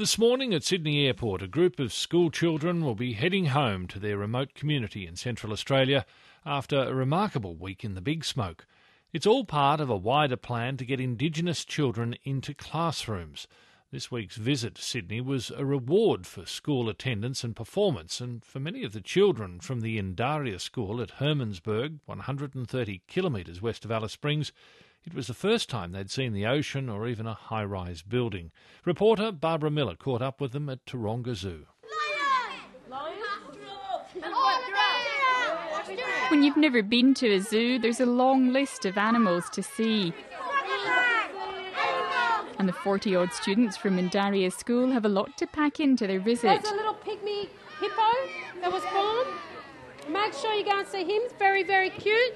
This morning at Sydney Airport, a group of school children will be heading home to their remote community in Central Australia after a remarkable week in the Big Smoke. It's all part of a wider plan to get Indigenous children into classrooms. This week's visit to Sydney was a reward for school attendance and performance, and for many of the children from the Indaria School at Hermannsburg, 130 kilometres west of Alice Springs, it was the first time they'd seen the ocean or even a high-rise building. Reporter Barbara Miller caught up with them at Taronga Zoo. When you've never been to a zoo, there's a long list of animals to see. And the 40-odd students from Indaria School have a lot to pack into their visit. There's a little pygmy hippo that was born. Make sure you go and see him. It's very, very cute.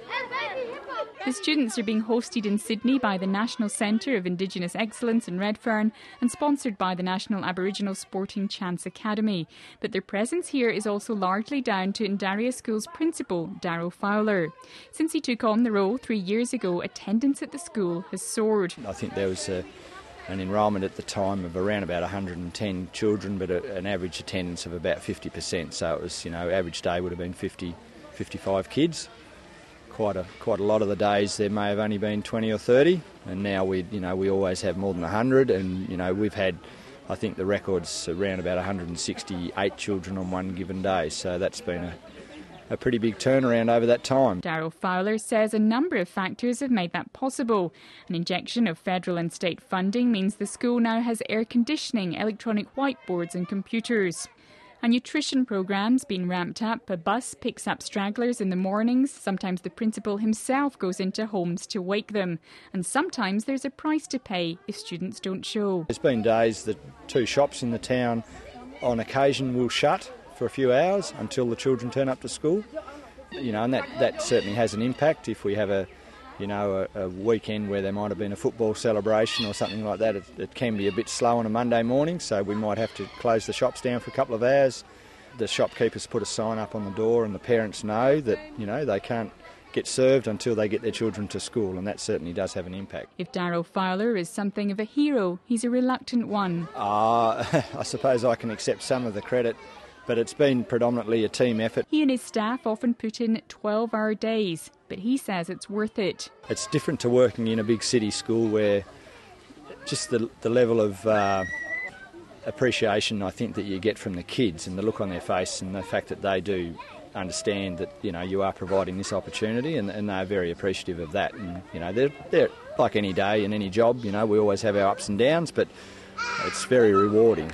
The students are being hosted in Sydney by the National Centre of Indigenous Excellence in Redfern and sponsored by the National Aboriginal Sporting Chance Academy. But their presence here is also largely down to Indaria School's principal, Darryl Fowler. Since he took on the role 3 years ago, attendance at the school has soared. I think there was an enrolment at the time of around about 110 children, but an average attendance of about 50%. So it was, average day would have been 50, 55 kids. Quite a lot of the days there may have only been 20 or 30, and now we always have more than 100, and we've had, I think the record's around about 168 children on one given day. So that's been a pretty big turnaround over that time. Darryl Fowler says a number of factors have made that possible. An injection of federal and state funding means the school now has air conditioning, electronic whiteboards and computers. A nutrition program's been ramped up. A bus picks up stragglers in the mornings. Sometimes the principal himself goes into homes to wake them. And sometimes there's a price to pay if students don't show. There's been days that 2 shops in the town on occasion will shut for a few hours until the children turn up to school, and that certainly has an impact. If we have a weekend where there might have been a football celebration or something like that, it can be a bit slow on a Monday morning, so we might have to close the shops down for a couple of hours. The shopkeepers put a sign up on the door and the parents know that, they can't get served until they get their children to school, and that certainly does have an impact. If Darryl Fowler is something of a hero, he's a reluctant one. I suppose I can accept some of the credit, but it's been predominantly a team effort. He and his staff often put in 12-hour days, but he says it's worth it. It's different to working in a big city school where just the level of appreciation I think that you get from the kids and the look on their face and the fact that they do understand that you are providing this opportunity, and they're very appreciative of that. And they're like any day in any job. We always have our ups and downs, but it's very rewarding.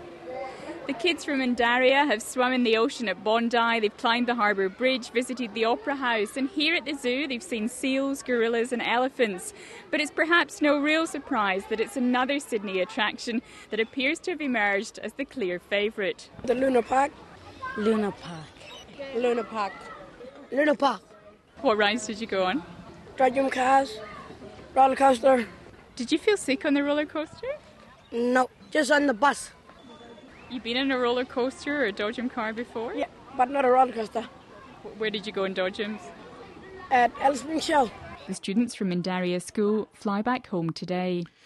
The kids from Indaria have swum in the ocean at Bondi, they've climbed the Harbour Bridge, visited the Opera House, and here at the zoo they've seen seals, gorillas and elephants. But it's perhaps no real surprise that it's another Sydney attraction that appears to have emerged as the clear favourite. The Luna Park. Luna Park. Luna Park. Luna Park. What rides did you go on? Dodgem cars, roller coaster. Did you feel sick on the roller coaster? No, just on the bus. You been in a roller coaster or a Dodgem car before? Yeah, but not a roller coaster. Where did you go in Dodgems? At Alice Springs Show. The students from Indaria School fly back home today.